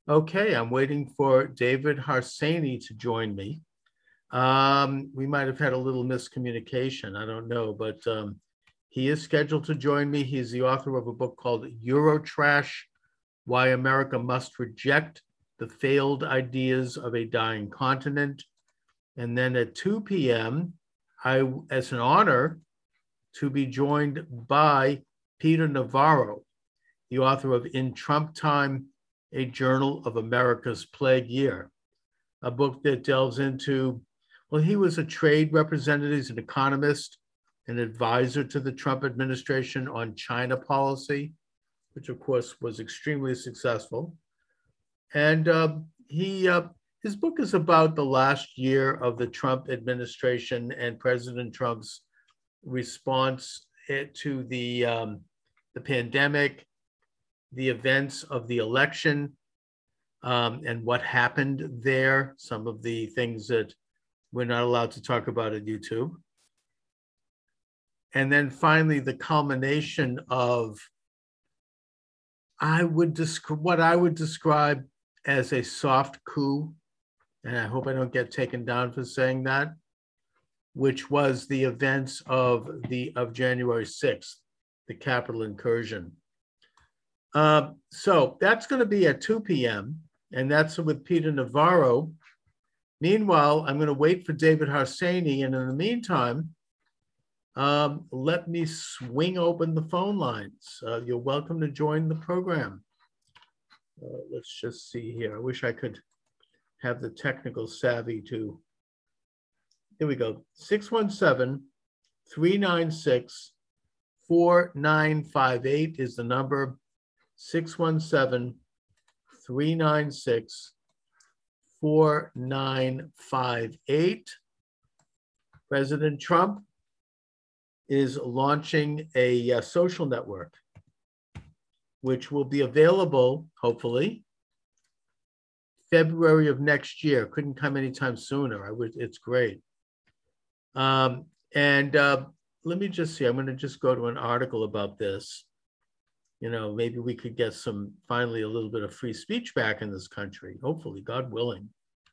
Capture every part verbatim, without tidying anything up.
Okay, I'm waiting for David Harsanyi to join me. Um, we might have had a little miscommunication. I don't know, but um, he is scheduled to join me. He's the author of a book called Eurotrash: Why America Must Reject the Failed Ideas of a Dying Continent. And then at two p m, I, as an honor, to be joined by Peter Navarro, the author of In Trump Time, A Journal of America's Plague Year, a book that delves into, well, he was a trade representative, he's an economist, an advisor to the Trump administration on China policy, which of course was extremely successful. And uh, he, uh, his book is about the last year of the Trump administration and President Trump's response to the, um, the pandemic, the events of the election, um, and what happened there, some of the things that we're not allowed to talk about at YouTube. And then finally, the culmination of I would describe what I would describe as a soft coup, and I hope I don't get taken down for saying that, which was the events of the of January sixth, the Capitol incursion. Uh, so that's going to be at two p m, and that's with Peter Navarro. Meanwhile, I'm going to wait for David Harsanyi, and in the meantime, um, let me swing open the phone lines. Uh, you're welcome to join the program. Uh, let's just see here. I wish I could have the technical savvy to. Here we go. six one seven, three nine six, four nine five eight is the number. six one seven, three nine six, four nine five eight. President Trump is launching a uh, social network, which will be available, hopefully, February of next year. Couldn't come anytime sooner. I would, it's great. Um, and uh, let me just see, I'm going to just go to an article about this. You know, maybe we could get some, finally, a little bit of free speech back in this country, hopefully, God willing.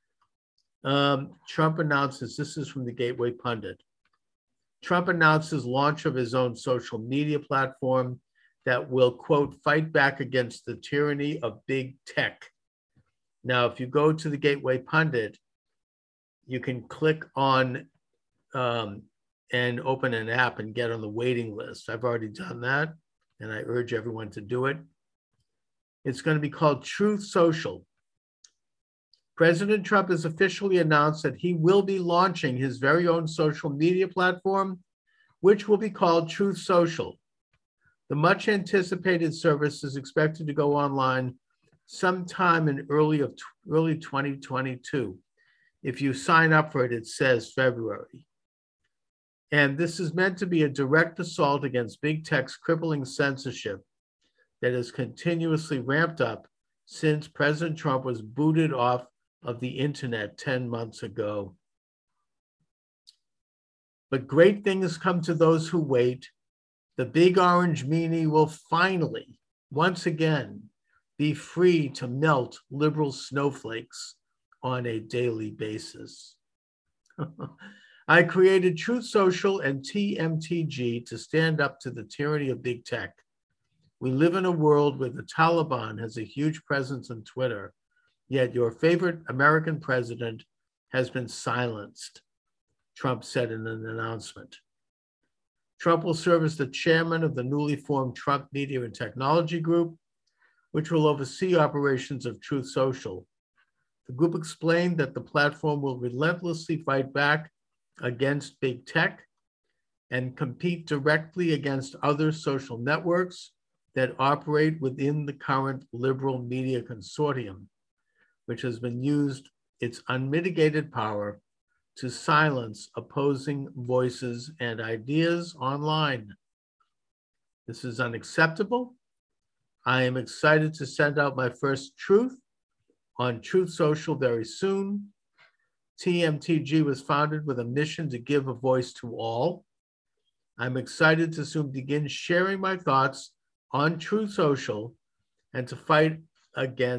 Um, Trump announces, this is from the Gateway Pundit. Trump announces launch of his own social media platform that will, quote, fight back against the tyranny of big tech. Now, if you go to the Gateway Pundit, you can click on um, and open an app and get on the waiting list. I've already done that, and I urge everyone to do it. It's going to be called Truth Social. President Trump has officially announced that he will be launching his very own social media platform, which will be called Truth Social. The much anticipated service is expected to go online sometime in early of early twenty twenty-two. If you sign up for it, it says February. And this is meant to be a direct assault against big tech's crippling censorship that has continuously ramped up since President Trump was booted off of the internet ten months ago. But great things come to those who wait. The big orange meanie will finally, once again, be free to melt liberal snowflakes on a daily basis. I created Truth Social and T M T G to stand up to the tyranny of big tech. We live in a world where the Taliban has a huge presence on Twitter, yet your favorite American president has been silenced, Trump said in an announcement. Trump will serve as the chairman of the newly formed Trump Media and Technology Group, which will oversee operations of Truth Social. The group explained that the platform will relentlessly fight back against big tech and compete directly against other social networks that operate within the current liberal media consortium, which has been used its unmitigated power to silence opposing voices and ideas online. This is unacceptable. I am excited to send out my first truth on Truth Social very soon. T M T G was founded with a mission to give a voice to all. I'm excited to soon begin sharing my thoughts on Truth Social and to fight against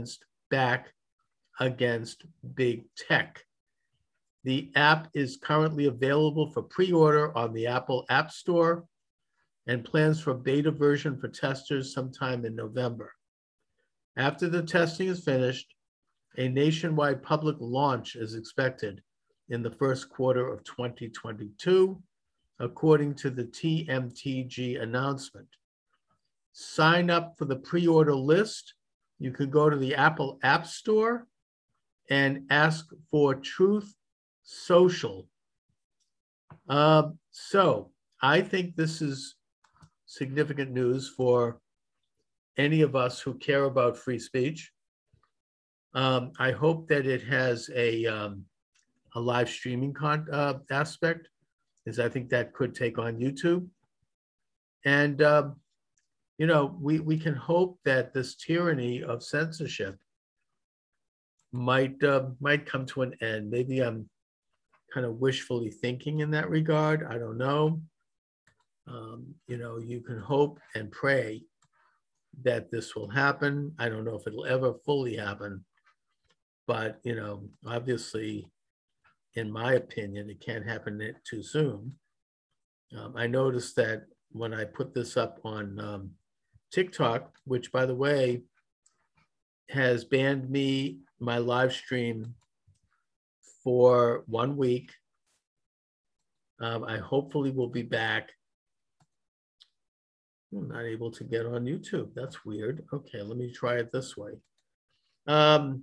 back against big tech. The app is currently available for pre-order on the Apple App Store and plans for beta version for testers sometime in November. After the testing is finished, a nationwide public launch is expected in the first quarter of twenty twenty-two, according to the T M T G announcement. Sign up for the pre-order list. You can go to the Apple App Store and ask for Truth Social. Uh, so I think this is significant news for any of us who care about free speech. Um, I hope that it has a, um, a live streaming con uh, aspect, because I think that could take on YouTube. And, um, you know, we, we can hope that this tyranny of censorship might, uh, might come to an end. Maybe I'm kind of wishfully thinking in that regard. I don't know. Um, you know, you can hope and pray that this will happen. I don't know if it'll ever fully happen, but, you know, obviously, in my opinion, it can't happen too soon. Um, I noticed that when I put this up on um, TikTok, which, by the way, has banned me, my live stream, for one week. Um, I hopefully will be back. I'm not able to get on YouTube. That's weird. Okay, let me try it this way. Um,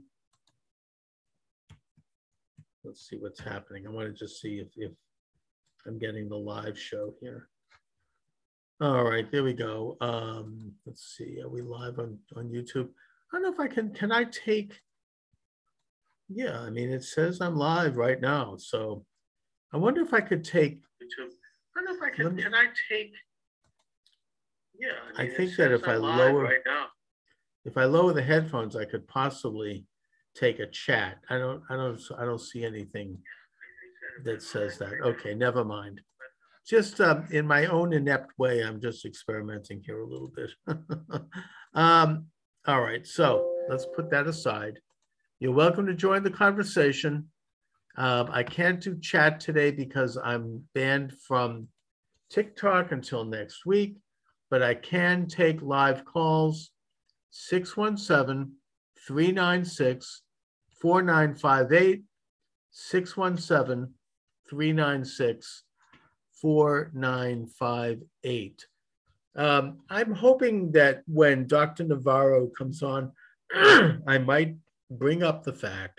let's see what's happening. I want to just see if, if I'm getting the live show here. All right, there we go. Um, let's see, are we live on, on YouTube? I don't know if I can, can I take, yeah, I mean, it says I'm live right now. So I wonder if I could take YouTube. I don't know if I can, me, can I take, yeah, I, mean, I think that if I'm I lower, right now. if I lower the headphones, I could possibly take a chat. I don't, I don't, I don't see anything that says that. Okay, never mind. Just um, in my own inept way, I'm just experimenting here a little bit. um, all right, so let's put that aside. You're welcome to join the conversation. Um, I can't do chat today because I'm banned from TikTok until next week, but I can take live calls, six one seven, three nine six, four nine five eight, six one seven, three nine six, four nine five eight. Um, I'm hoping that when Doctor Navarro comes on, I might bring up the fact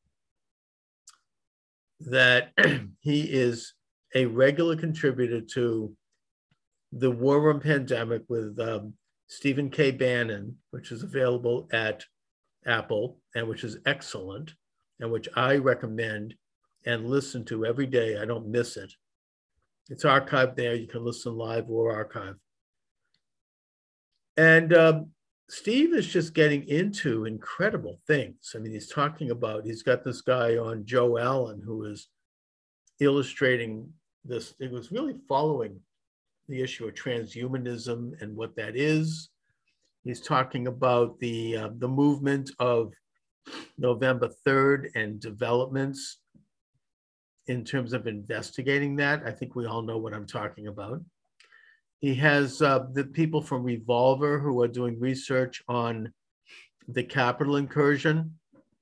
that he is a regular contributor to the War Room Pandemic with um, Stephen K. Bannon, which is available at Apple and which is excellent and which I recommend and listen to every day. I don't miss it. It's archived there. You can listen live or archive. And um, Steve is just getting into incredible things. I mean, he's talking about, he's got this guy on, Joe Allen, who is illustrating this. It was really following the issue of transhumanism and what that is. He's talking about the, uh, the movement of November third and developments in terms of investigating that. I think we all know what I'm talking about. He has uh, the people from Revolver who are doing research on the Capitol incursion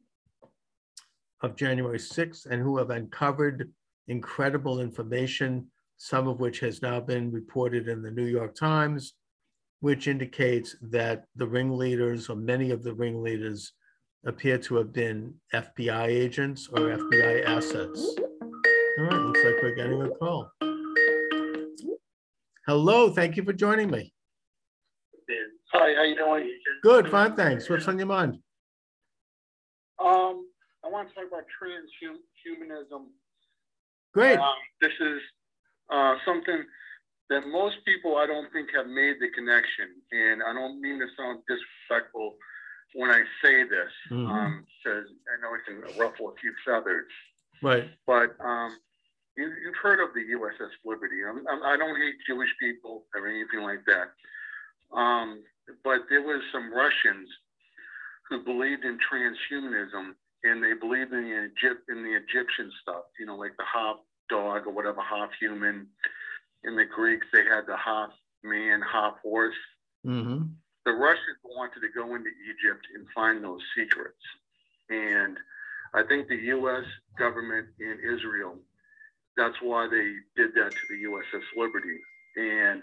of January sixth and who have uncovered incredible information, some of which has now been reported in the New York Times, which indicates that the ringleaders, or many of the ringleaders, appear to have been F B I agents or F B I assets. All right, looks like we're getting a call. Hello, thank you for joining me. Hi, how you doing? Good, fine, thanks. What's on your mind? Um, I want to talk about transhumanism. Great. Um, this is uh, something that most people, I don't think, have made the connection. And I don't mean to sound disrespectful when I say this, because mm-hmm. um, I know it can ruffle a few feathers. Right. But um, you, you've heard of the U S S Liberty. I'm, I'm, I don't hate Jewish people or anything like that. Um, but there was some Russians who believed in transhumanism, and they believed in the Egypt in the Egyptian stuff, you know, like the half dog or whatever, half human. In the Greeks, they had the half man, half horse. Mm-hmm. The Russians wanted to go into Egypt and find those secrets. And I think the U S government in Israel, that's why they did that to the U S S Liberty. And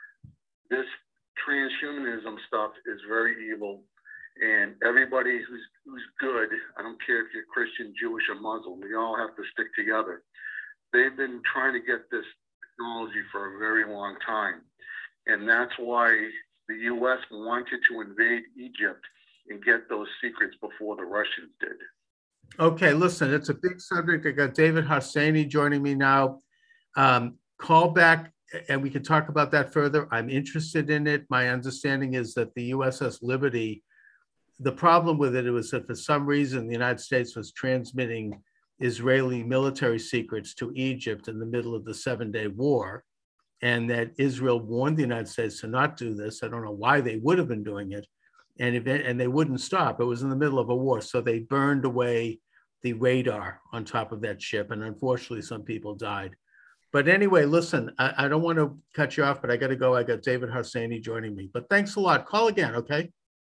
this transhumanism stuff is very evil. And everybody who's who's good, I don't care if you're Christian, Jewish, or Muslim, we all have to stick together. They've been trying to get this technology for a very long time. And that's why the U S wanted to invade Egypt and get those secrets before the Russians did. Okay, listen, it's a big subject. I got David Harsanyi joining me now. Um, call back and we can talk about that further. I'm interested in it. My understanding is that the U S S Liberty, the problem with it was that for some reason the United States was transmitting Israeli military secrets to Egypt in the middle of the seven-day war, and that Israel warned the United States to not do this. I don't know why they would have been doing it, and if it, and they wouldn't stop. It was in the middle of a war, so they burned away the radar on top of that ship, and unfortunately, some people died. But anyway, listen, I, I don't want to cut you off, but I got to go. I got David Harsanyi joining me. But thanks a lot. Call again, okay?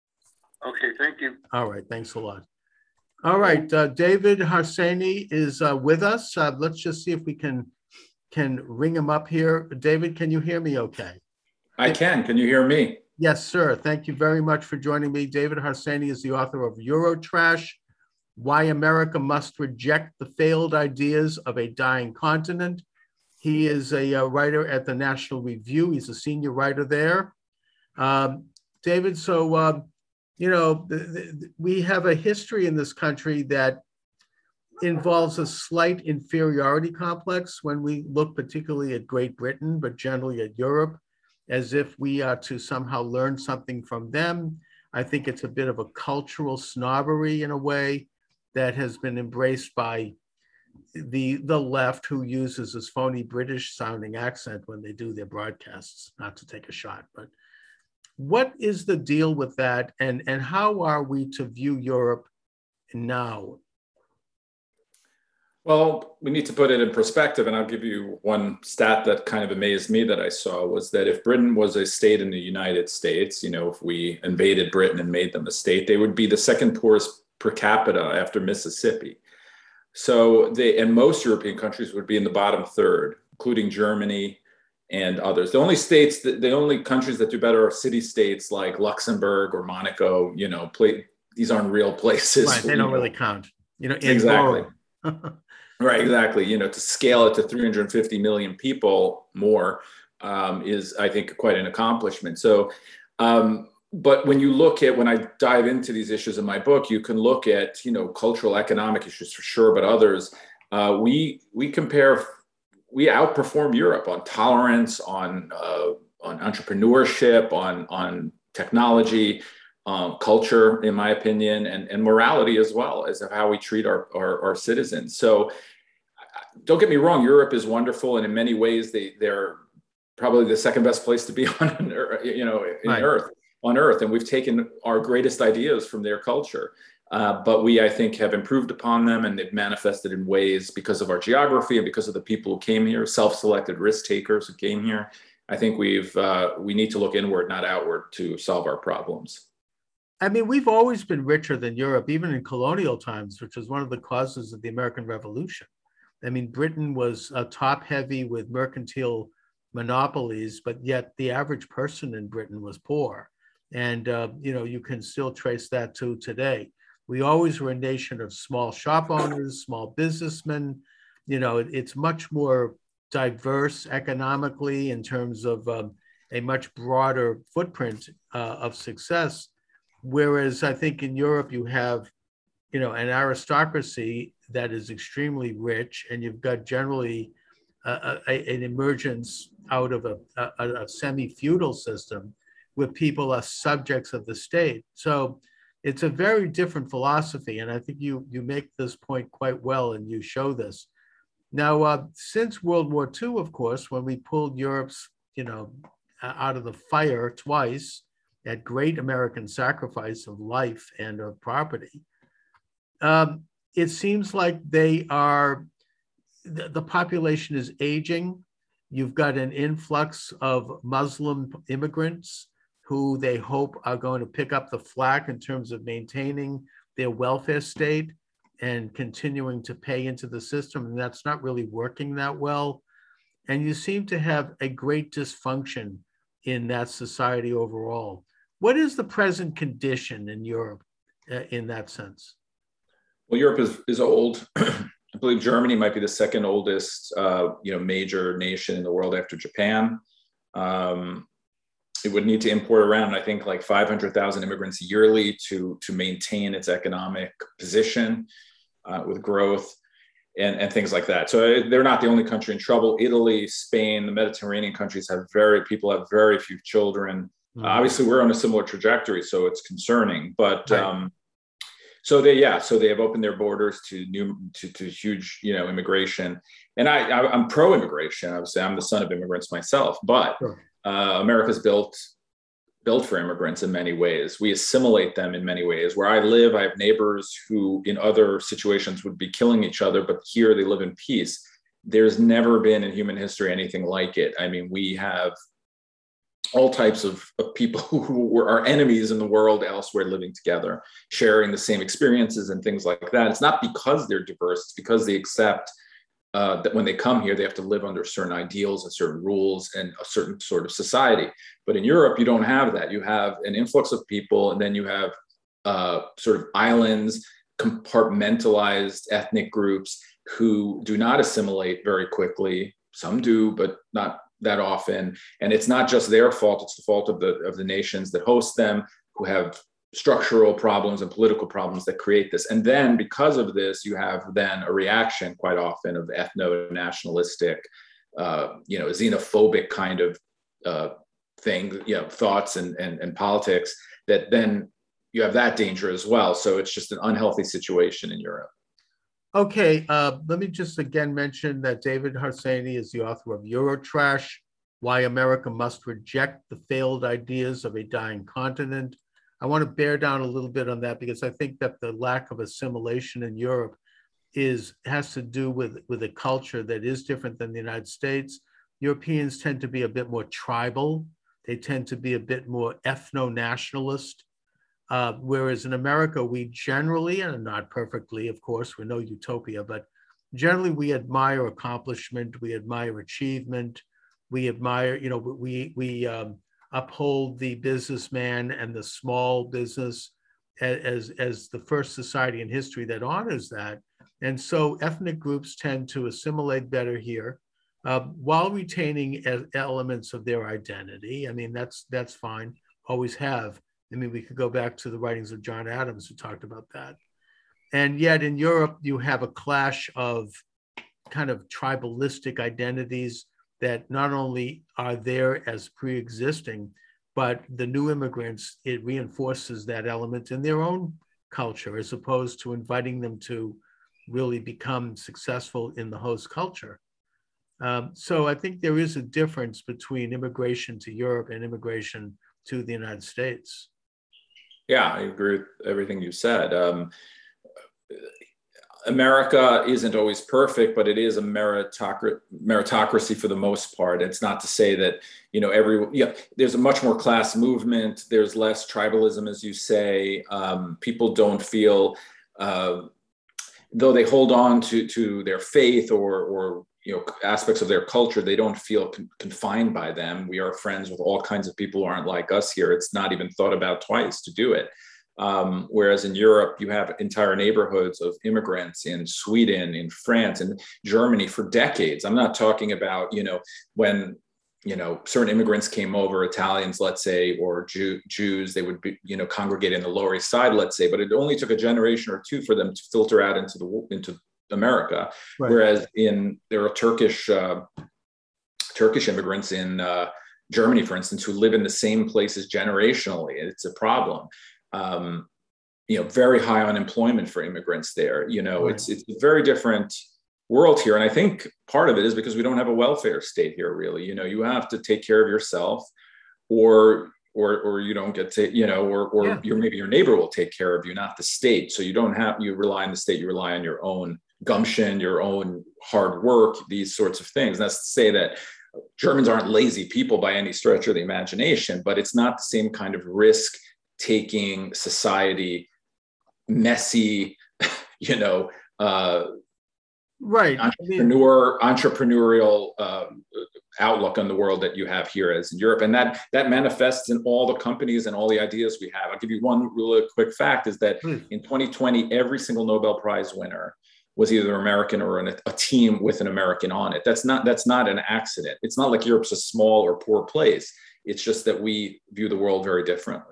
Okay, thank you. All right, thanks a lot. All right, uh, David Harsanyi is uh, with us. Uh, let's just see if we can can ring him up here. David, can you hear me okay? I can. Can you hear me? Yes, sir. Thank you very much for joining me. David Harsanyi is the author of Eurotrash, Why America Must Reject the Failed Ideas of a Dying Continent. He is a uh, writer at the National Review. He's a senior writer there. Um, David, so, uh, you know, the, the, we have a history in this country that involves a slight inferiority complex when we look particularly at Great Britain, but generally at Europe, as if we are to somehow learn something from them. I think it's a bit of a cultural snobbery in a way that has been embraced by the, the left, who uses this phony British sounding accent when they do their broadcasts, not to take a shot, but what is the deal with that? And, and how are we to view Europe now? Well, we need to put it in perspective, and I'll give you one stat that kind of amazed me that I saw was that if Britain was a state in the United States, you know, if we invaded Britain and made them a state, they would be the second poorest per capita after Mississippi. So they, and most European countries would be in the bottom third, including Germany and others. The only states, that, the only countries that do better are city-states like Luxembourg or Monaco. You know, play, these aren't real places. Right, they don't know. really count. You know, exactly. Right, exactly. You know, to scale it to three hundred fifty million people more um, is, I think, quite an accomplishment. So, um, but when you look at, when I dive into these issues in my book, you can look at, you know, cultural, economic issues for sure, but others. Uh, we we compare. We outperform Europe on tolerance, on uh, on entrepreneurship, on on technology, um, culture, in my opinion, and, and morality as well, as of how we treat our, our, our citizens. So don't get me wrong, Europe is wonderful, and in many ways they they're probably the second best place to be on, you know, in right. Earth on Earth, and we've taken our greatest ideas from their culture. Uh, but we, I think, have improved upon them, and they've manifested in ways because of our geography and because of the people who came here, self-selected risk takers who came here. I think we've uh, we need to look inward, not outward, to solve our problems. I mean, we've always been richer than Europe, even in colonial times, which is one of the causes of the American Revolution. I mean, Britain was uh, top-heavy with mercantile monopolies, but yet the average person in Britain was poor. And, uh, you know, you can still trace that to today. We always were a nation of small shop owners, small businessmen. You know, it, it's much more diverse economically in terms of um, a much broader footprint uh, of success. Whereas I think in Europe, you have, you know, an aristocracy that is extremely rich, and you've got generally uh, a, an emergence out of a, a, a semi-feudal system where people are subjects of the state. So it's a very different philosophy, and I think you you make this point quite well, and you show this. Now, uh, since World War Two, of course, when we pulled Europe's, you know, out of the fire twice, at great American sacrifice of life and of property. Um, it seems like they are, the, the population is aging. You've got an influx of Muslim immigrants who they hope are going to pick up the slack in terms of maintaining their welfare state and continuing to pay into the system. And that's not really working that well. And you seem to have a great dysfunction in that society overall. What is the present condition in Europe uh, in that sense? Well, Europe is, is old. I believe Germany might be the second oldest, uh, you know, major nation in the world after Japan. Um, it would need to import around, I think, like five hundred thousand immigrants yearly to, to maintain its economic position uh, with growth and, and things like that. So they're not the only country in trouble. Italy, Spain, the Mediterranean countries have very, people have very few children. Mm-hmm. Uh, obviously, we're on a similar trajectory, so it's concerning. But right. um, so they, yeah, so they have opened their borders to new, to, to huge, you know, immigration. And I, I I'm pro-immigration. Obviously, I'm the son of immigrants myself, but sure. uh, America's built built for immigrants in many ways. We assimilate them in many ways. Where I live, I have neighbors who in other situations would be killing each other, but here they live in peace. There's never been in human history anything like it. I mean, we have all types of, of people who were our enemies in the world elsewhere living together, sharing the same experiences and things like that. It's not because they're diverse, it's because they accept uh, that when they come here, they have to live under certain ideals and certain rules and a certain sort of society. But in Europe, you don't have that. You have an influx of people, and then you have uh, sort of islands, compartmentalized ethnic groups who do not assimilate very quickly. Some do, but not that often. And it's not just their fault, it's the fault of the of the nations that host them, who have structural problems and political problems that create this. And then because of this, you have then a reaction quite often of ethno-nationalistic, uh, you know, xenophobic kind of uh, thing, you know, thoughts and, and, and politics that then you have that danger as well. So it's just an unhealthy situation in Europe. Okay, uh, let me just again mention that David Harsanyi is the author of Eurotrash, Why America Must Reject the Failed Ideas of a Dying Continent. I want to bear down a little bit on that because I think that the lack of assimilation in Europe is has to do with, with a culture that is different than the United States. Europeans tend to be a bit more tribal. They tend to be a bit more ethno-nationalist. Uh, whereas in America, we generally, and not perfectly, of course, we're no utopia, but generally we admire accomplishment, we admire achievement, we admire, you know, we, we um, uphold the businessman and the small business as, as the first society in history that honors that. And so ethnic groups tend to assimilate better here uh, while retaining elements of their identity. I mean, that's, that's fine, always have. I mean, we could go back to the writings of John Adams who talked about that. And yet in Europe, you have a clash of kind of tribalistic identities that not only are there as pre-existing, but the new immigrants, it reinforces that element in their own culture as opposed to inviting them to really become successful in the host culture. Um, so I think there is a difference between immigration to Europe and immigration to the United States. Yeah, I agree with everything you said. Um, America isn't always perfect, but it is a meritocracy, meritocracy for the most part. It's not to say that, you know, every, yeah, there's a much more class movement. There's less tribalism, as you say. Um, people don't feel, uh, though they hold on to, to their faith or, or, you know, aspects of their culture, they don't feel con- confined by them. We are friends with all kinds of people who aren't like us here. It's not even thought about twice to do it. Um, whereas in Europe, you have entire neighborhoods of immigrants in Sweden, in France, and Germany for decades. I'm not talking about, you know, when, you know, certain immigrants came over, Italians, let's say, or Jew- Jews, they would be, you know, congregate in the Lower East Side, let's say, but it only took a generation or two for them to filter out into the, into America. Right. Whereas in, there are Turkish, uh, Turkish immigrants in uh, Germany, for instance, who live in the same places generationally. It's a problem. Um, you know, very high unemployment for immigrants there. You know, right. it's it's a very different world here. And I think part of it is because we don't have a welfare state here, really. You know, you have to take care of yourself or or or you don't get to, you know, or or Yeah. your maybe your neighbor will take care of you, not the state. So you don't have, you rely on the state, you rely on your own gumption, your own hard work, these sorts of things. And that's to say that Germans aren't lazy people by any stretch of the imagination, but it's not the same kind of risk-taking society, messy, you know, uh, right. entrepreneur, I mean, entrepreneurial uh, outlook on the world that you have here as in Europe. And that that manifests in all the companies and all the ideas we have. I'll give you one really quick fact is that hmm. in twenty twenty, every single Nobel Prize winner was either American or an, a team with an American on it. That's not, that's not an accident. It's not like Europe's a small or poor place. It's just that we view the world very differently.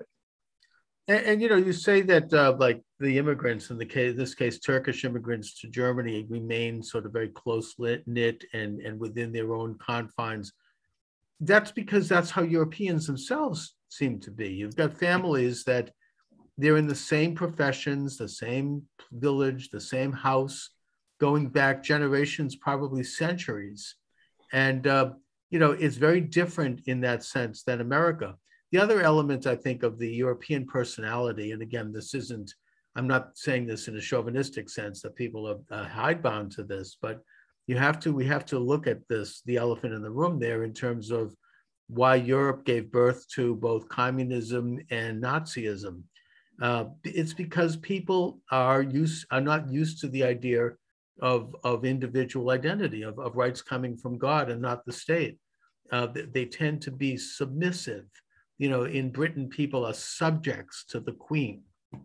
And, and you know, you say that uh, like the immigrants, in the case, this case, Turkish immigrants to Germany remain sort of very close knit and, and within their own confines. That's because that's how Europeans themselves seem to be. You've got families that they're in the same professions, the same village, the same house, going back generations, probably centuries. And, uh, you know, it's very different in that sense than America. The other element, I think, of the European personality, and again, this isn't, I'm not saying this in a chauvinistic sense that people are uh, hidebound to this, but you have to, we have to look at this, the elephant in the room there, in terms of why Europe gave birth to both communism and Nazism. Uh, it's because people are used, are not used to the idea of, of individual identity, of, of rights coming from God and not the state. Uh, they, they tend to be submissive. You know, in Britain, people are subjects to the Queen.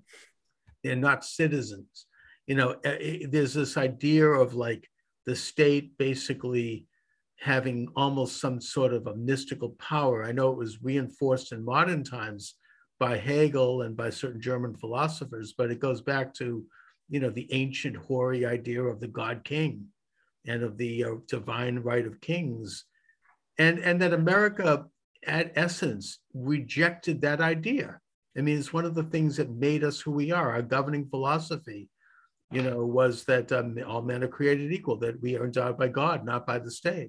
They're not citizens. You know, there's this idea of like the state basically having almost some sort of a mystical power. I know it was reinforced in modern times by Hegel and by certain German philosophers, but it goes back to, you know, the ancient hoary idea of the God King and of the uh, divine right of kings. And, and that America, at essence, rejected that idea. I mean, it's one of the things that made us who we are. Our governing philosophy, you know, was that um, all men are created equal, that we are endowed by God, not by the state.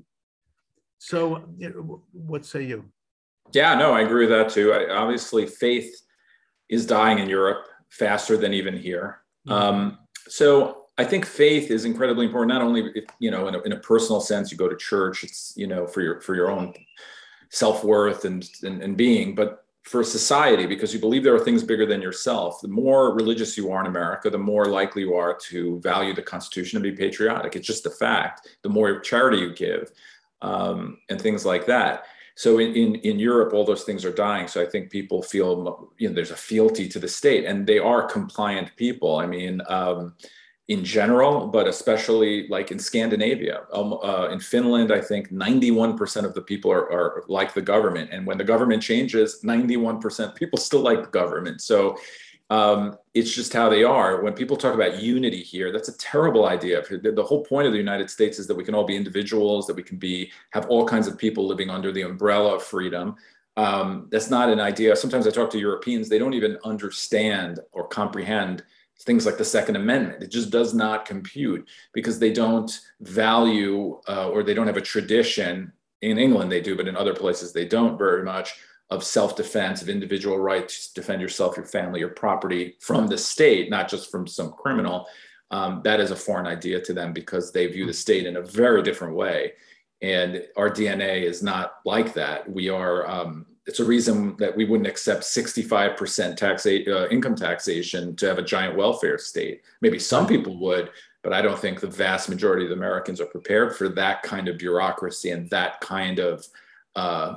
So, you know, what say you? Yeah, no, I agree with that too. I, obviously, faith is dying in Europe faster than even here. Mm-hmm. Um, so I think faith is incredibly important. Not only, if, you know, in a, in a personal sense, you go to church, it's, you know, for your for your own self-worth and, and and being, but for society, because you believe there are things bigger than yourself. The more religious you are in America, the more likely you are to value the Constitution and be patriotic. It's just a fact. The more charity you give, um, and things like that. So in, in, in Europe, all those things are dying. So I think people feel, you know, there's a fealty to the state, and they are compliant people. I mean, um, in general, but especially like in Scandinavia, um, uh, in Finland, I think ninety-one percent of the people are, are like the government. And when the government changes, ninety-one percent people still like the government. So um, it's just how they are. When people talk about unity here, that's a terrible idea. The whole point of the United States is that we can all be individuals, that we can be, have all kinds of people living under the umbrella of freedom. Um, that's not an idea. Sometimes I talk to Europeans, they don't even understand or comprehend things like the Second Amendment. It just does not compute because they don't value uh, or they don't have a tradition. In England they do, but in other places they don't very much, of self-defense, of individual right to defend yourself, your family, your property from the state, not just from some criminal. Um, that is a foreign idea to them because they view the state in a very different way. And our D N A is not like that. We are, um, it's a reason that we wouldn't accept sixty-five percent tax, uh, income taxation to have a giant welfare state. Maybe some people would, but I don't think the vast majority of the Americans are prepared for that kind of bureaucracy and that kind of, uh,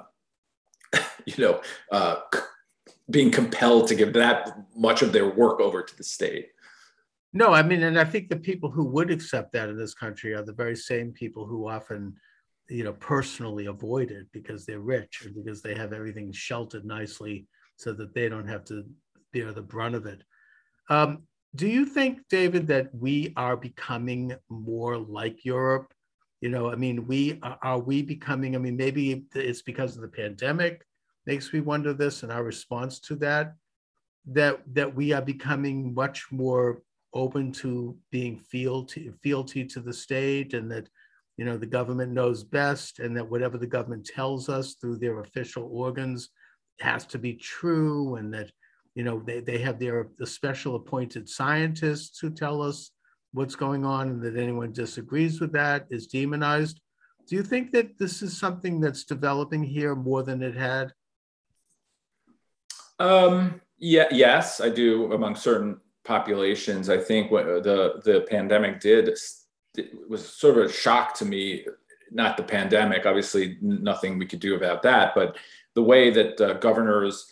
you know, uh, being compelled to give that much of their work over to the state. No, I mean, and I think the people who would accept that in this country are the very same people who often, you know, personally avoid it because they're rich or because they have everything sheltered nicely so that they don't have to bear the brunt of it. Um, do you think, David, that we are becoming more like Europe? You know, I mean, we are we becoming, I mean, maybe it's because of the pandemic, makes me wonder this and our response to that, that, that we are becoming much more open to being fealty, fealty to the state, and that, you know, the government knows best, and that whatever the government tells us through their official organs, has to be true, and that, you know, they, they have their the special appointed scientists who tell us what's going on, and that anyone disagrees with that is demonized. Do you think that this is something that's developing here more than it had? Um, yeah, yes, I do. Among certain populations, I think what the the pandemic did, it was sort of a shock to me. Not the pandemic, obviously, nothing we could do about that, but the way that uh, governors,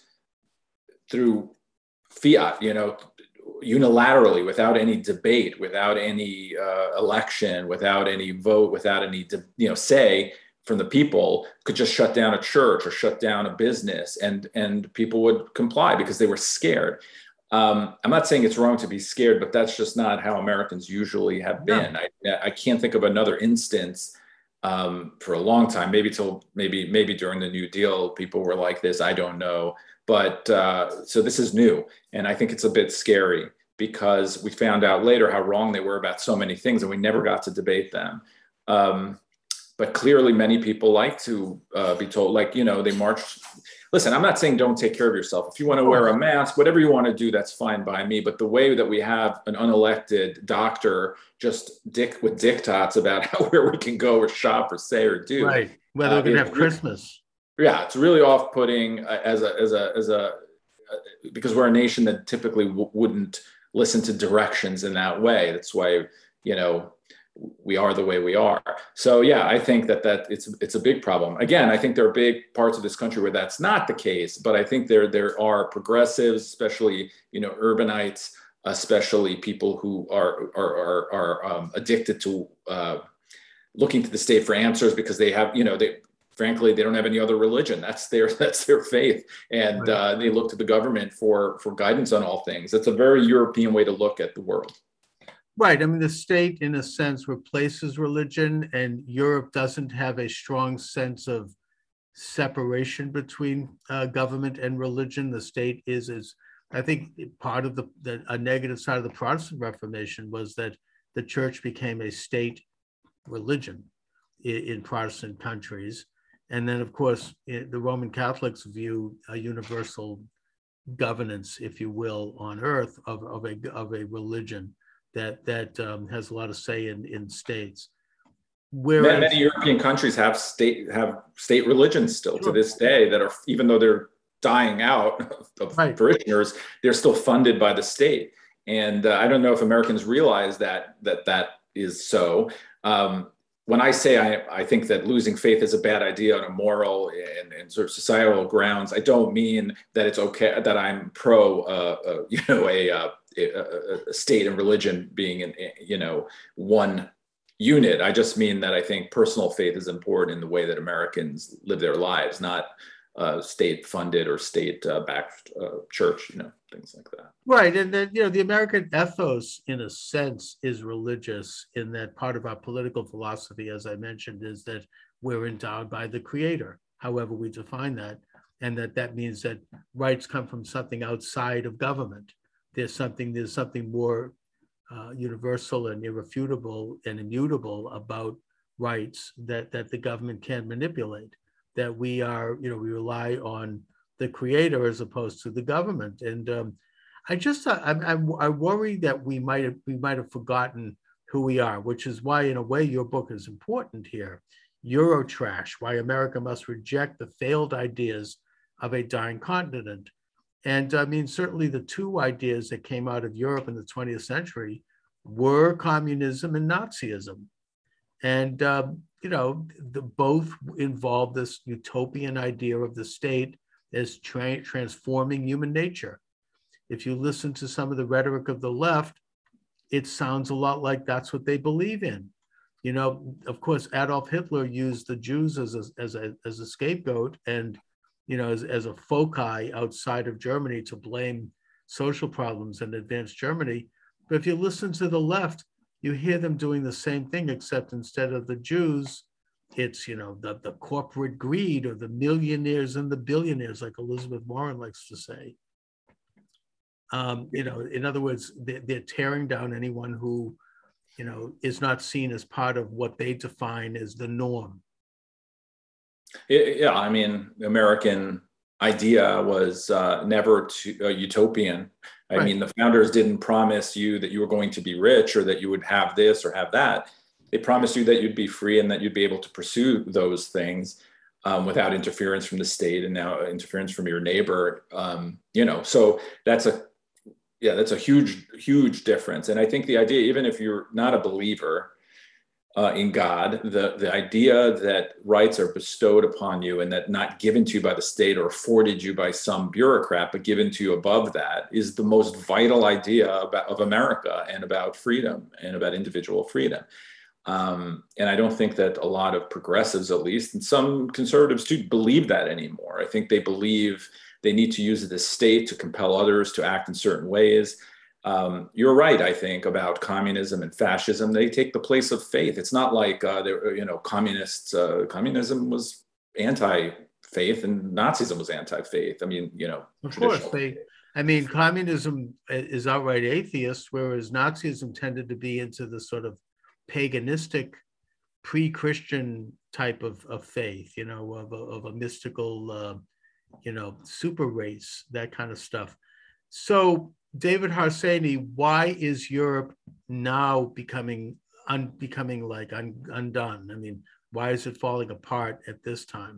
through fiat, you know, unilaterally, without any debate, without any uh, election, without any vote, without any, you know, say from the people, could just shut down a church or shut down a business, and and people would comply because they were scared. Um, I'm not saying it's wrong to be scared, but that's just not how Americans usually have been. No. I, I can't think of another instance um, for a long time. Maybe till maybe maybe during the New Deal, people were like this. I don't know, but uh, so this is new, and I think it's a bit scary because we found out later how wrong they were about so many things, and we never got to debate them. Um, but clearly, many people like to uh, be told, like, you know, they march. Listen, I'm not saying don't take care of yourself. If you want to wear a mask, whatever you want to do, that's fine by me. But the way that we have an unelected doctor just dick with diktats about how, where we can go or shop or say or do, right? Whether uh, we can have really, Christmas. Yeah, it's really off-putting uh, as a as a as a uh, because we're a nation that typically w- wouldn't listen to directions in that way. That's why, you know, we are the way we are. So yeah, I think that that it's it's a big problem. Again, I think there are big parts of this country where that's not the case, but I think there there are progressives, especially, you know, urbanites, especially people who are are are, are um, addicted to uh, looking to the state for answers because they have, you know, they frankly they don't have any other religion. That's their that's their faith, and right. uh, they look to the government for for guidance on all things. That's a very European way to look at the world. Right. I mean, the state, in a sense, replaces religion, and Europe doesn't have a strong sense of separation between uh, government and religion. The state is, is I think, part of the, the a negative side of the Protestant Reformation was that the church became a state religion in, in Protestant countries. And then, of course, it, the Roman Catholics view a universal governance, if you will, on earth of, of, a, of a religion that that um, has a lot of say in, in states. Whereas, many European countries have state have state religions still sure. to this day that are, even though they're dying out of right. parishioners, they're still funded by the state. And uh, I don't know if Americans realize that that that is so. Um, when I say I, I think that losing faith is a bad idea on a moral and, and sort of societal grounds, I don't mean that it's okay, that I'm pro, uh, uh, you know, a, uh, a, a state and religion being, in, you know, one unit. I just mean that I think personal faith is important in the way that Americans live their lives, not uh, state-funded or state-backed uh, church, you know, things like that. Right, and then, you know, the American ethos, in a sense, is religious, in that part of our political philosophy, as I mentioned, is that we're endowed by the Creator, however we define that, and that that means that rights come from something outside of government. There's something, there's something more uh, universal and irrefutable and immutable about rights that, that the government can manipulate, that we are, you know, we rely on the Creator as opposed to the government. And um, I just, I, I, I worry that we might have, we might have forgotten who we are, which is why, in a way, your book is important here. Eurotrash, Why America Must Reject the Failed Ideas of a Dying Continent. And I mean, certainly the two ideas that came out of Europe in the twentieth century were communism and Nazism. And, um, you know, the, both involved this utopian idea of the state as tra- transforming human nature. If you listen to some of the rhetoric of the left, it sounds a lot like that's what they believe in. You know, of course, Adolf Hitler used the Jews as a, as a, as a scapegoat and, you know, as, as a foci outside of Germany to blame social problems and advance Germany. But if you listen to the left, you hear them doing the same thing, except instead of the Jews, it's, you know, the, the corporate greed or the millionaires and the billionaires, like Elizabeth Warren likes to say. Um, you know, in other words, they're, they're tearing down anyone who, you know, is not seen as part of what they define as the norm. Yeah, I mean, American idea was uh, never to, uh, utopian. I right. mean, the founders didn't promise you that you were going to be rich or that you would have this or have that. They promised you that you'd be free and that you'd be able to pursue those things um, without interference from the state and now interference from your neighbor. Um, you know, so that's a yeah, that's a huge, huge difference. And I think the idea, even if you're not a believer uh, in God, the, the idea that rights are bestowed upon you and that not given to you by the state or afforded you by some bureaucrat, but given to you above that is the most vital idea about, of America and about freedom and about individual freedom. Um, and I don't think that a lot of progressives, at least, and some conservatives too, believe that anymore. I think they believe they need to use the state to compel others to act in certain ways. Um, you're right, I think, about communism and fascism. They take the place of faith. It's not like, uh, you know, communists, uh, communism was anti-faith and Nazism was anti-faith. I mean, you know. Of course, they, I mean, communism is outright atheist, whereas Nazism tended to be into the sort of paganistic, pre-Christian type of, of faith, you know, of a, of a mystical, uh, you know, super race, that kind of stuff. So, David Harsanyi, why is Europe now becoming un, becoming like un, undone? I mean, why is it falling apart at this time?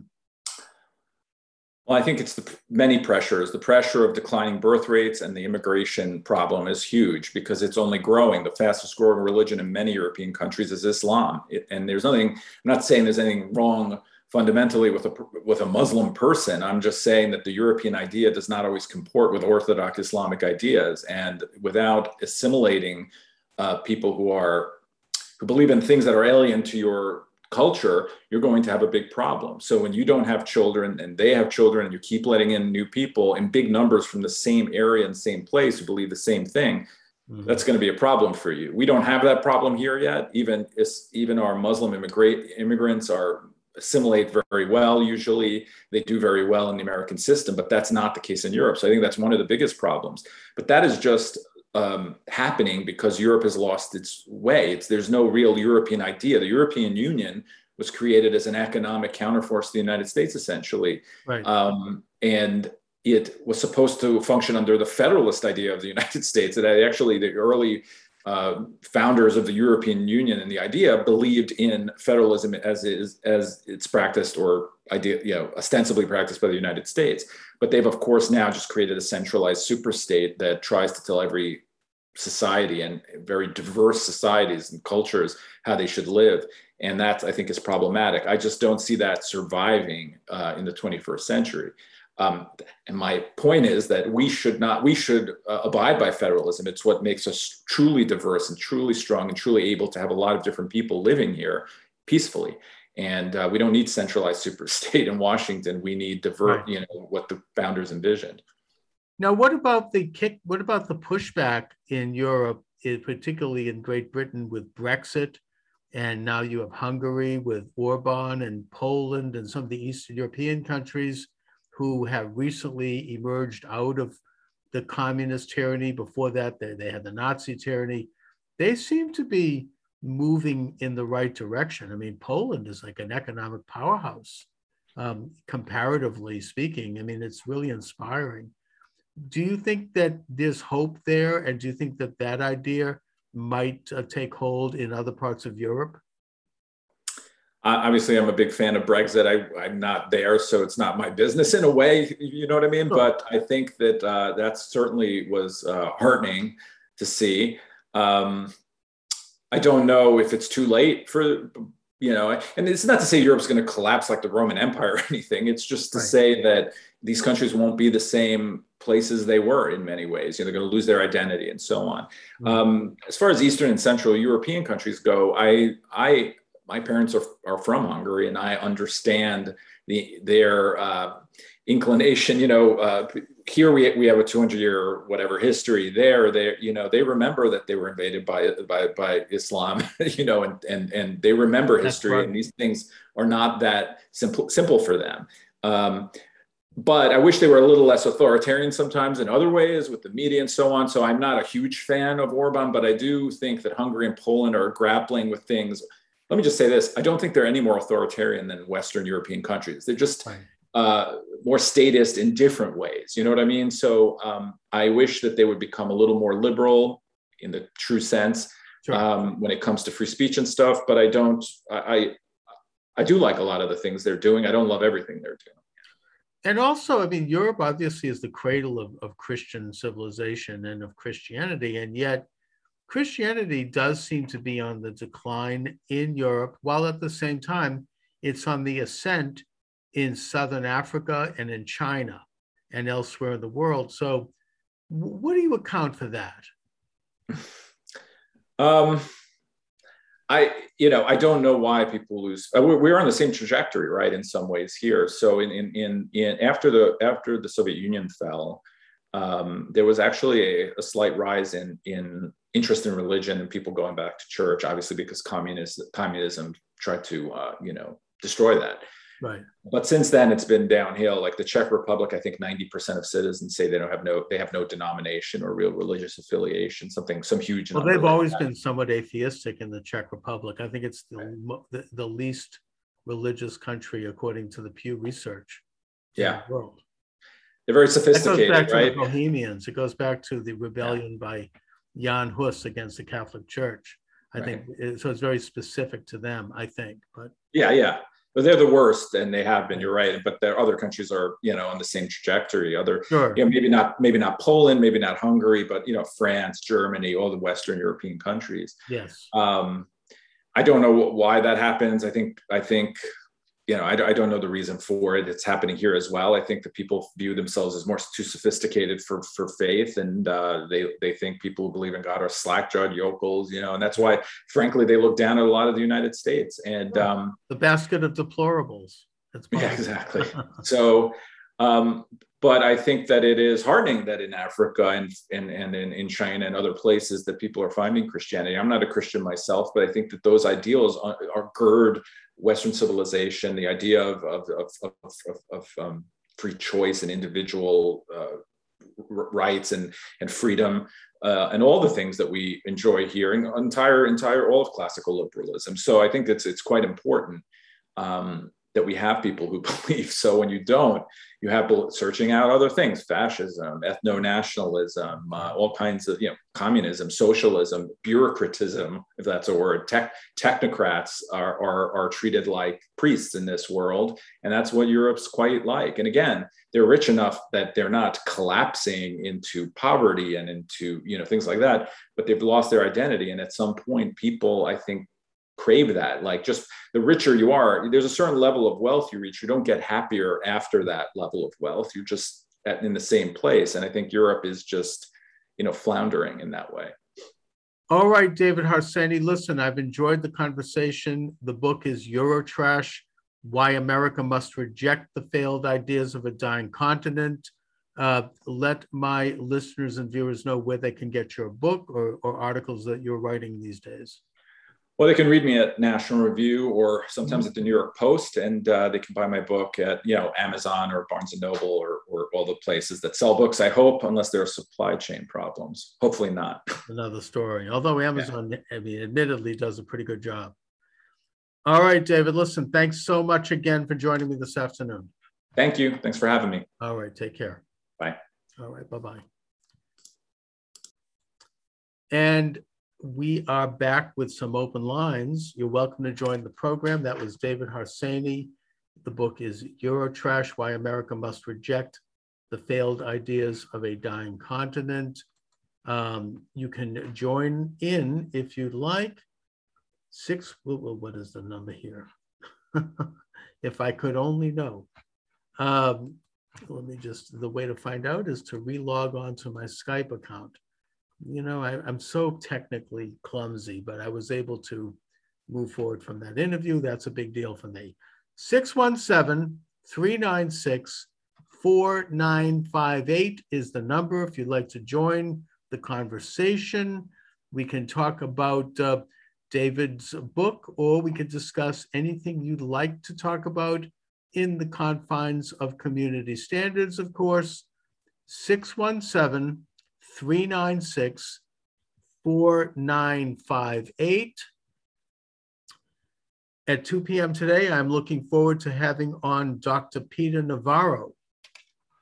Well, I think it's the many pressures. The pressure of declining birth rates and the immigration problem is huge because it's only growing. The fastest growing religion in many European countries is Islam. It, and there's nothing, I'm not saying there's anything wrong fundamentally with a with a Muslim person. I'm just saying that the European idea does not always comport with Orthodox Islamic ideas, and without assimilating uh, people who are who believe in things that are alien to your culture, you're going to have a big problem. So when you don't have children and they have children, and you keep letting in new people in big numbers from the same area and same place who believe the same thing, mm-hmm. that's going to be a problem for you. We don't have that problem here yet. Even even our Muslim immigrate immigrants are. assimilate very well. Usually they do very well in the American system, but that's not the case in Europe. So I think that's one of the biggest problems. But that is just um, happening because Europe has lost its way. It's, there's no real European idea. The European Union was created as an economic counterforce to the United States, essentially. Right. Um, and it was supposed to function under the federalist idea of the United States. That actually the early Uh, founders of the European Union and the idea believed in federalism as is as it's practiced or idea, you know, ostensibly practiced by the United States. But they've of course now just created a centralized superstate that tries to tell every society and very diverse societies and cultures how they should live. And that I think is problematic. I just don't see that surviving uh, in the twenty-first century. Um, and my point is that we should not, we should uh, abide by federalism. It's what makes us truly diverse and truly strong and truly able to have a lot of different people living here peacefully. And uh, we don't need centralized superstate in Washington. We need divert, right. you know, what the founders envisioned. Now, what about the kick? What about the pushback in Europe, particularly in Great Britain with Brexit? And now you have Hungary with Orban and Poland and some of the Eastern European countries who have recently emerged out of the communist tyranny. Before that, they, they had the Nazi tyranny. They seem to be moving in the right direction. I mean, Poland is like an economic powerhouse, um, comparatively speaking. I mean, it's really inspiring. Do you think that there's hope there? And do you think that that idea might uh, take hold in other parts of Europe? Uh, obviously, I'm a big fan of Brexit. I, I'm not there, so it's not my business in a way, you know what I mean? Sure. But I think that uh, that certainly was uh, heartening to see. Um, I don't know if it's too late for, you know, and it's not to say Europe's going to collapse like the Roman Empire or anything. It's just to right. say that these countries won't be the same places they were in many ways. You know, they're going to lose their identity and so on. Mm-hmm. Um, as far as Eastern and Central European countries go, I, I, my parents are, are from Hungary, and I understand the their uh, inclination. You know, uh, here we we have a two hundred year whatever history. There, they you know they remember that they were invaded by by by Islam. You know, and and and they remember history, and these things are not that simple simple for them. Um, But I wish they were a little less authoritarian sometimes in other ways with the media and so on. So I'm not a huge fan of Orban, but I do think that Hungary and Poland are grappling with things. Let me just say this. I don't think they're any more authoritarian than Western European countries. They're just, uh, more statist in different ways. You know what I mean? So um, I wish that they would become a little more liberal in the true sense sure. um, when it comes to free speech and stuff. But I don't, I, I, I do like a lot of the things they're doing. I don't love everything they're doing. And also, I mean, Europe obviously is the cradle of, of Christian civilization and of Christianity. And yet Christianity does seem to be on the decline in Europe, while at the same time, it's on the ascent in Southern Africa and in China and elsewhere in the world. So what do you account for that? Um, I, you know, I don't know why people lose. Uh, we're, we're on the same trajectory, right? In some ways here. So in, in, in, in after the, after the Soviet Union fell, um, there was actually a, a slight rise in, in interest in religion and people going back to church, obviously because communism, communism tried to, uh, you know, destroy that. Right. But since then, it's been downhill. Like the Czech Republic, I think ninety percent of citizens say they don't have no, they have no denomination or real religious affiliation, something, some huge. Well, they've always been somewhat atheistic in the Czech Republic. I think it's the, right. the, the least religious country, according to the Pew Research. Yeah. The world. They're very sophisticated, that goes back right? to the Bohemians. It goes back to the rebellion yeah. by Jan Hus against the Catholic Church. I right. think, it, so it's very specific to them, I think. But yeah, yeah. But they're the worst, and they have been. You're right. But there other countries are, you know, on the same trajectory. Other, sure. you know, maybe not, maybe not Poland, maybe not Hungary, but you know, France, Germany, all the Western European countries. Yes. Um, I don't know why that happens. I think, I think, you know, I, I don't know the reason for it. It's happening here as well. I think that people view themselves as more too sophisticated for for faith, and uh, they they think people who believe in God are slack-jawed yokels, you know, and that's why, frankly, they look down at a lot of the United States. And right. um, the basket of deplorables. That's yeah, exactly. So, um, but I think that it is heartening that in Africa and and and in, in China and other places that people are finding Christianity. I'm not a Christian myself, but I think that those ideals are, are gird Western civilization, the idea of of of, of, of, of um, free choice and individual uh, rights and and freedom, uh, and all the things that we enjoy here, and entire entire all of classical liberalism. So I think it's it's quite important um, that we have people who believe. So when you don't, you have people searching out other things: fascism, ethno-nationalism, uh, all kinds of, you know, communism, socialism, bureaucratism, if that's a word. Tech, technocrats are, are, are treated like priests in this world. And that's what Europe's quite like. And again, they're rich enough that they're not collapsing into poverty and into, you know, things like that, but they've lost their identity. And at some point, people, I think, crave that. Like, just the richer you are, there's a certain level of wealth you reach. You don't get happier after that level of wealth. You're just at, in the same place. And I think Europe is just, you know, floundering in that way. All right, David Harsanyi, listen, I've enjoyed the conversation. The book is Eurotrash: Why America Must Reject the Failed Ideas of a Dying Continent. Uh, let my listeners and viewers know where they can get your book or, or articles that you're writing these days. Well, they can read me at National Review or sometimes at the New York Post, and uh, they can buy my book at, you know, Amazon or Barnes and Noble or, or all the places that sell books, I hope, unless there are supply chain problems. Hopefully not. Another story. Although Amazon, yeah. I mean, admittedly does a pretty good job. All right, David, listen, thanks so much again for joining me this afternoon. Thank you. Thanks for having me. All right, take care. Bye. All right, bye-bye. And we are back with some open lines. You're welcome to join the program. That was David Harsanyi. The book is Eurotrash: Why America Must Reject the Failed Ideas of a Dying Continent. Um, you can join in if you'd like. Six, well, what is the number here? If I could only know. Um, let me just, the way to find out is to re-log onto my Skype account. You know, I, I'm so technically clumsy, but I was able to move forward from that interview. That's a big deal for me. six one seven, three nine six, four nine five eight is the number if you'd like to join the conversation. We can talk about uh, David's book, or we could discuss anything you'd like to talk about in the confines of community standards, of course. six one seven, three nine six, four nine five eight. At two p m today, I'm looking forward to having on Doctor Peter Navarro.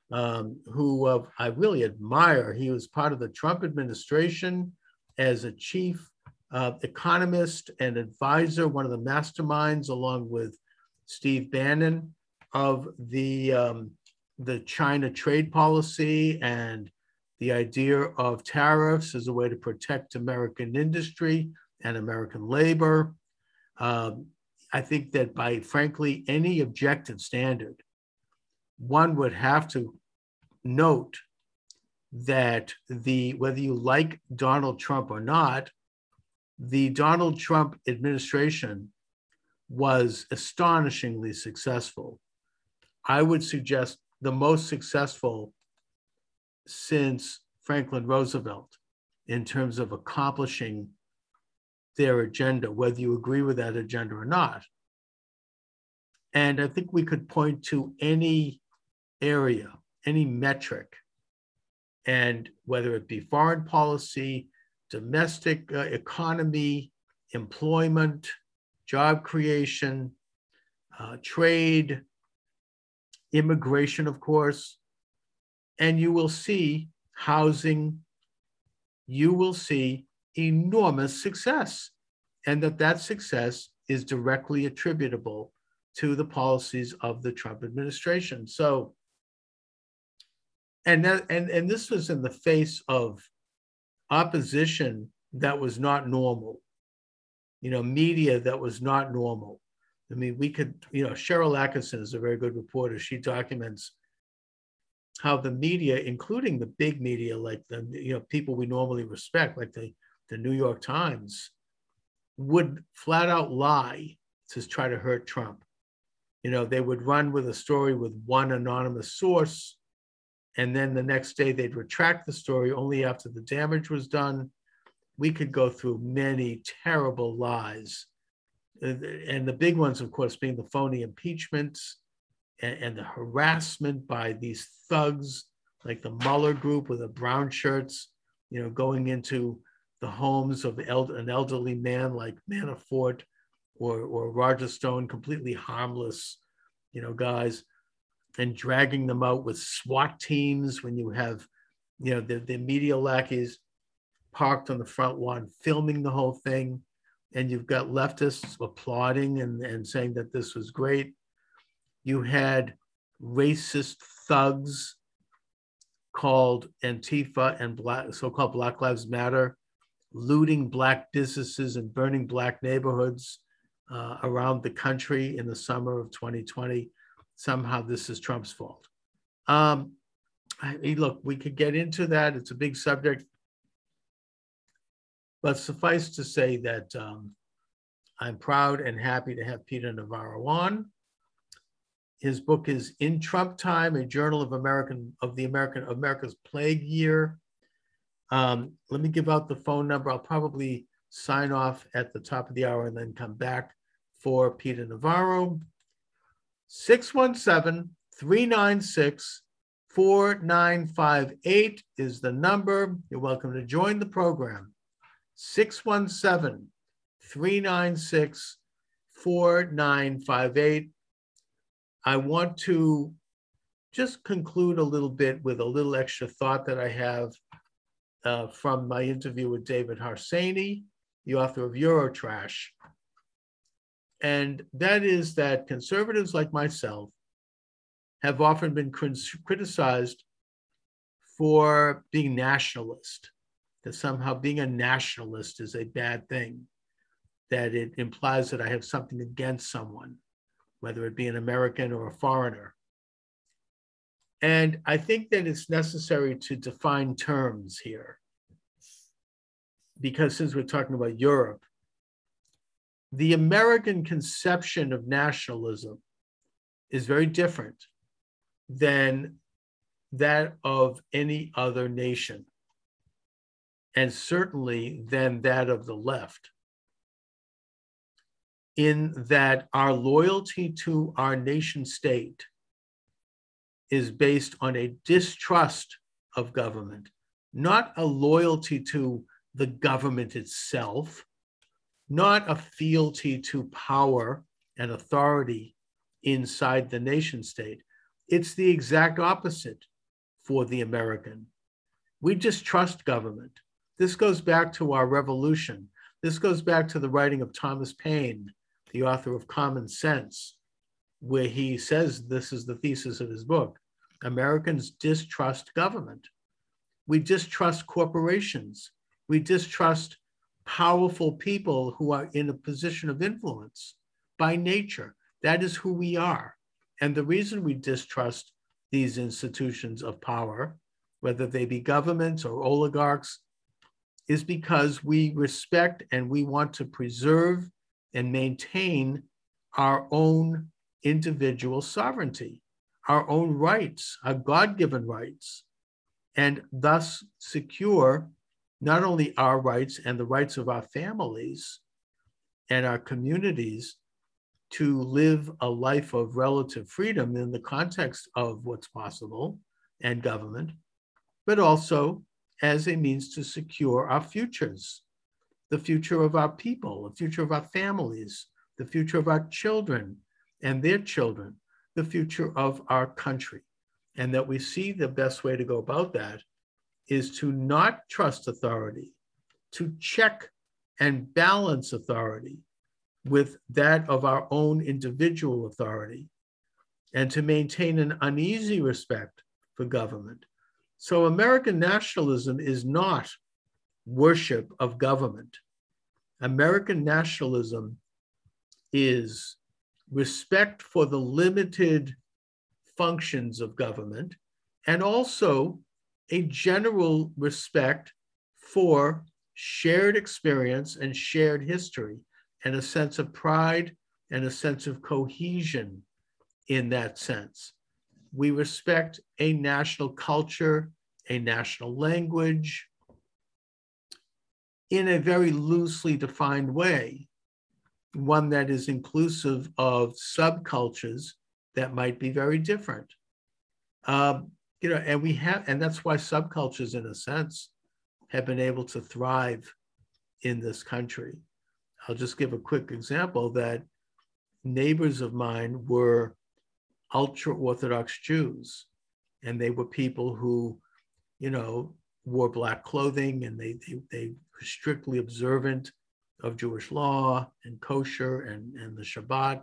um, who uh, I really admire. He was part of the Trump administration as a chief uh, economist and advisor, one of the masterminds, along with Steve Bannon, of the, um, the China trade policy and the idea of tariffs as a way to protect American industry and American labor. Um, I think that by, frankly, any objective standard, one would have to note that the, whether you like Donald Trump or not, the Donald Trump administration was astonishingly successful. I would suggest the most successful since Franklin Roosevelt in terms of accomplishing their agenda, whether you agree with that agenda or not. And I think we could point to any area, any metric, and whether it be foreign policy, domestic uh, economy, employment, job creation, uh, trade, immigration, of course, and you will see housing, you will see enormous success, and that that success is directly attributable to the policies of the Trump administration. So, and that, and, and this was in the face of opposition that was not normal, you know, media that was not normal. I mean, we could, you know, Cheryl Atkinson is a very good reporter. She documents how the media, including the big media, like the, you know, people we normally respect, like the, the New York Times, would flat out lie to try to hurt Trump. You know, they would run with a story with one anonymous source, and then the next day they'd retract the story only after the damage was done. We could go through many terrible lies. And the big ones, of course, being the phony impeachments and, and the harassment by these thugs, like the Mueller group with the brown shirts, you know, going into the homes of el- an elderly man like Manafort or, or Roger Stone, completely harmless, you know, guys, and dragging them out with SWAT teams when you have, you know, the, the media lackeys parked on the front lawn filming the whole thing. And you've got leftists applauding and, and saying that this was great. You had racist thugs called Antifa and black, so-called Black Lives Matter, looting black businesses and burning black neighborhoods uh, around the country in the summer of twenty twenty. Somehow this is Trump's fault. Um, I mean, look, we could get into that. It's a big subject. But suffice to say that um, I'm proud and happy to have Peter Navarro on. His book is In Trump Time, a Journal of American of the American America's Plague Year. Um, let me give out the phone number. I'll probably sign off at the top of the hour and then come back for Peter Navarro. six one seven, three nine six, four nine five eight is the number. You're welcome to join the program. six one seven, three nine six, four nine five eight. I want to just conclude a little bit with a little extra thought that I have uh, from my interview with David Harsanyi, the author of Eurotrash. And that is that conservatives like myself have often been criticized for being nationalist, that somehow being a nationalist is a bad thing, that it implies that I have something against someone, whether it be an American or a foreigner. And I think that it's necessary to define terms here, because since we're talking about Europe, the American conception of nationalism is very different than that of any other nation, and certainly than that of the left, in that our loyalty to our nation state is based on a distrust of government, not a loyalty to the government itself, not a fealty to power and authority inside the nation state. It's the exact opposite. for the American. We distrust government. This goes back to our revolution. This goes back to the writing of Thomas Paine, the author of Common Sense, where he says, this is the thesis of his book, Americans distrust government. We distrust corporations. We distrust powerful people who are in a position of influence by nature. That is who we are. And the reason we distrust these institutions of power, whether they be governments or oligarchs, is because we respect and we want to preserve and maintain our own individual sovereignty, our own rights, our God-given rights, and thus secure not only our rights and the rights of our families and our communities to live a life of relative freedom in the context of what's possible and government, but also as a means to secure our futures, the future of our people, the future of our families, the future of our children and their children, the future of our country. And that we see the best way to go about that is to not trust authority, to check and balance authority with that of our own individual authority, and to maintain an uneasy respect for government. So American nationalism is not worship of government. American nationalism is respect for the limited functions of government, and also a general respect for shared experience and shared history, and a sense of pride and a sense of cohesion in that sense. We respect a national culture, a national language, in a very loosely defined way, one that is inclusive of subcultures that might be very different. Um, you know, and we have, and that's why subcultures, in a sense, have been able to thrive in this country. I'll just give a quick example that neighbors of mine were ultra-Orthodox Jews, and they were people who, you know, wore Black clothing, and they, they, they were strictly observant of Jewish law and kosher and, and the Shabbat.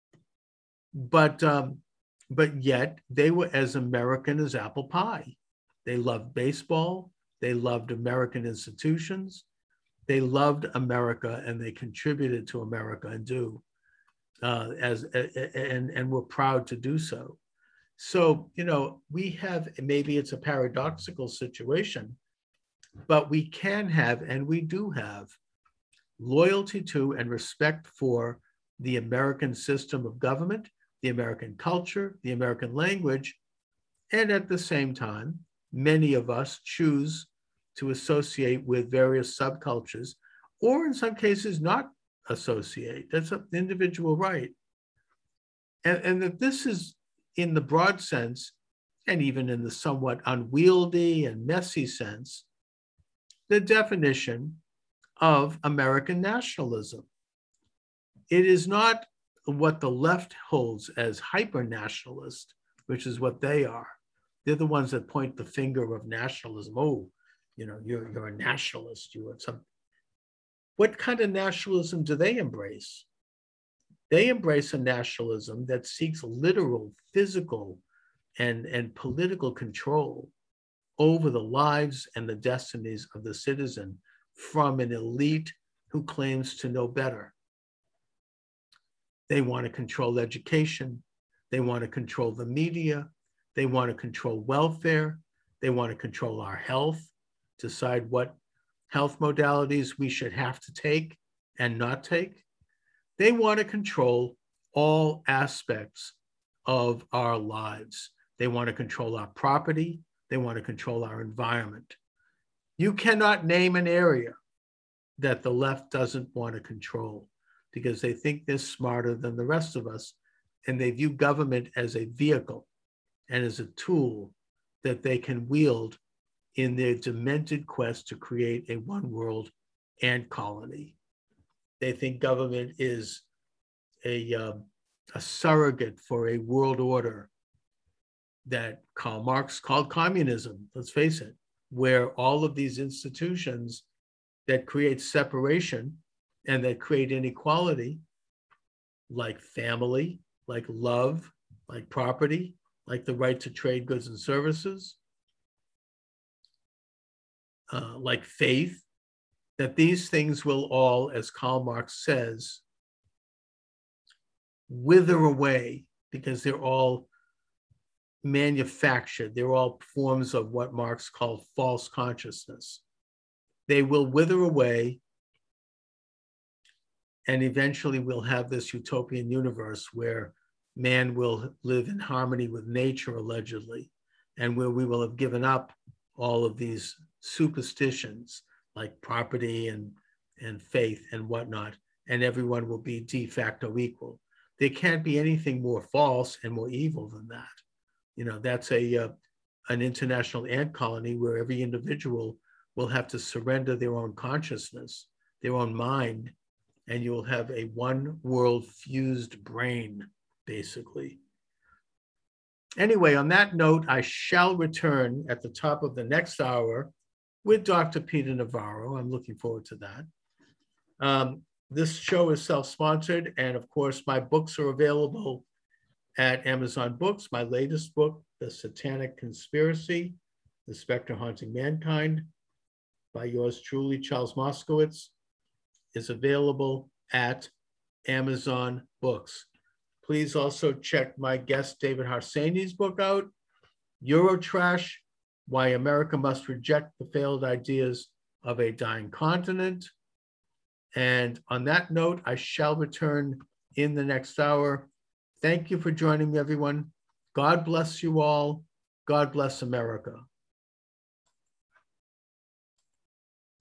But, um, but yet they were as American as apple pie. They loved baseball. They loved American institutions. They loved America, and they contributed to America and do, uh, as and, and were proud to do so. So, you know, we have, maybe it's a paradoxical situation, but we can have, and we do have, loyalty to and respect for the American system of government, the American culture, the American language, and at the same time, many of us choose to associate with various subcultures, or in some cases not associate. That's an individual right. And, and that this is, in the broad sense, and even in the somewhat unwieldy and messy sense, the definition of American nationalism. It is not what the left holds as hyper-nationalist, which is what they are. They're the ones that point the finger of nationalism. Oh, you know, you're, you're a nationalist. You are some. What kind of nationalism do they embrace? They embrace a nationalism that seeks literal, physical, and, and political control over the lives and the destinies of the citizen from an elite who claims to know better. They want to control education. They want to control the media. They want to control welfare. They want to control our health, decide what health modalities we should have to take and not take. They want to control all aspects of our lives. They want to control our property. They want to control our environment. You cannot name an area that the left doesn't want to control, because they think they're smarter than the rest of us, and they view government as a vehicle and as a tool that they can wield in their demented quest to create a one world ant colony. They think government is a, um, a surrogate for a world order that Karl Marx called communism, let's face it, where all of these institutions that create separation and that create inequality, like family, like love, like property, like the right to trade goods and services, uh, like faith, that these things will all, as Karl Marx says, wither away because they're all manufactured. They're all forms of what Marx called false consciousness. They will wither away, and eventually we'll have this utopian universe where man will live in harmony with nature, allegedly, and where we will have given up all of these superstitions like property and, and faith and whatnot, and everyone will be de facto equal. There can't be anything more false and more evil than that. You know, that's a uh, an international ant colony where every individual will have to surrender their own consciousness, their own mind, and you will have a one world fused brain, basically. Anyway, on that note, I shall return at the top of the next hour with Doctor Peter Navarro. I'm looking forward to that. Um, this show is self-sponsored, and of course, my books are available at Amazon Books. My latest book, The Satanic Conspiracy, The Spectre Haunting Mankind, by yours truly, Charles Moskowitz, is available at Amazon Books. Please also check my guest David Harsanyi's book out, Eurotrash, Why America Must Reject the Failed Ideas of a Dying Continent. And on that note, I shall return in the next hour. Thank you for joining me, everyone. God bless you all. God bless America.